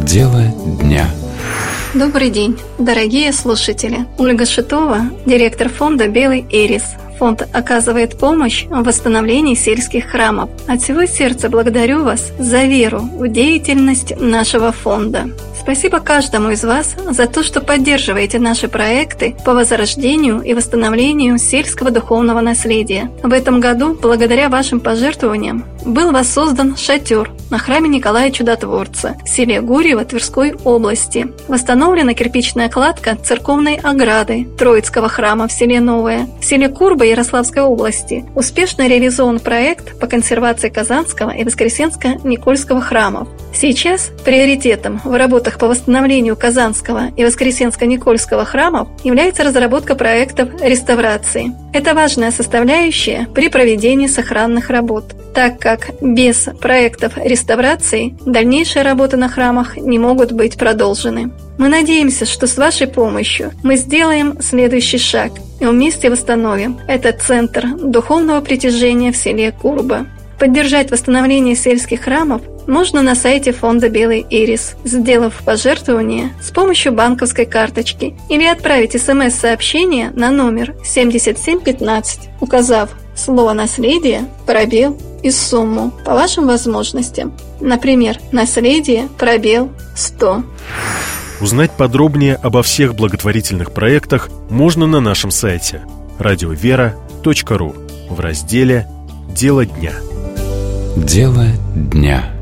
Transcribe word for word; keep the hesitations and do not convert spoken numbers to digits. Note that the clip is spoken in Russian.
Дело дня. Добрый день, дорогие слушатели. Ольга Шитова, директор фонда «Белый ирис». Фонд оказывает помощь в восстановлении сельских храмов. От всего сердца благодарю вас за веру в деятельность нашего фонда. Спасибо каждому из вас за то, что поддерживаете наши проекты по возрождению и восстановлению сельского духовного наследия. В этом году, благодаря вашим пожертвованиям, был воссоздан шатер на храме Николая Чудотворца в селе Гурьево Тверской области. Восстановлена кирпичная кладка церковной ограды Троицкого храма в селе Новое. В селе Курба Ярославской области успешно реализован проект по консервации Казанского и Воскресенско-Никольского храмов. Сейчас приоритетом в работах по восстановлению Казанского и Воскресенско-Никольского храмов является разработка проектов реставрации. Это важная составляющая при проведении сохранных работ, так как без проектов реставрации дальнейшие работы на храмах не могут быть продолжены. Мы надеемся, что с вашей помощью мы сделаем следующий шаг и вместе восстановим этот центр духовного притяжения в селе Курба. Поддержать восстановление сельских храмов можно на сайте фонда «Белый ирис», сделав пожертвование с помощью банковской карточки, или отправить смс-сообщение на номер семьдесят семь пятнадцать, указав слово «наследие», пробел и сумму по вашим возможностям. Например, «наследие», пробел, сто. Узнать подробнее обо всех благотворительных проектах можно на нашем сайте радиовера точка ру в разделе «Дело дня». Дело дня.